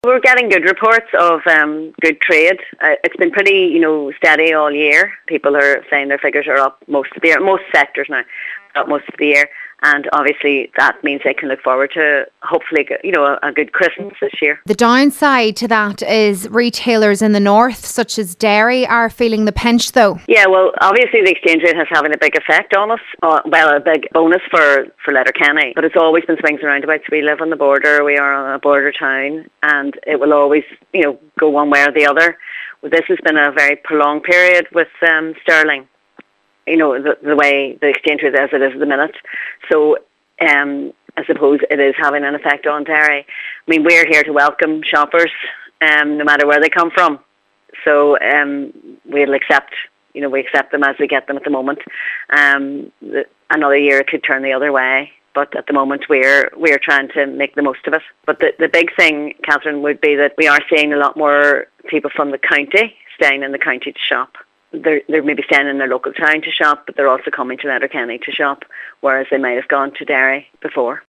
We're getting good reports of good trade. It's been pretty, steady all year. People are saying their figures are up most of the year, most sectors now, up most of the year. And obviously that means they can look forward to hopefully, a good Christmas this year. The downside to that is retailers in the north, such as dairy, are feeling the pinch though. Yeah, well, obviously the exchange rate is having a big effect on us. A big bonus for Letterkenny. But it's always been swings and roundabouts. We live on the border. We are on a border town. And it will always, go one way or the other. Well, this has been a very prolonged period with sterling. The way the exchange rate as it is at the minute. So I suppose it is having an effect on dairy. I mean, we're here to welcome shoppers no matter where they come from. So we'll accept, we accept them as we get them at the moment. Another year it could turn the other way. But at the moment we're trying to make the most of it. But the big thing, Catherine, would be that we are seeing a lot more people from the county staying in the county to shop. They're maybe staying in their local town to shop, but they're also coming to Letterkenny to shop, whereas they might have gone to Derry before.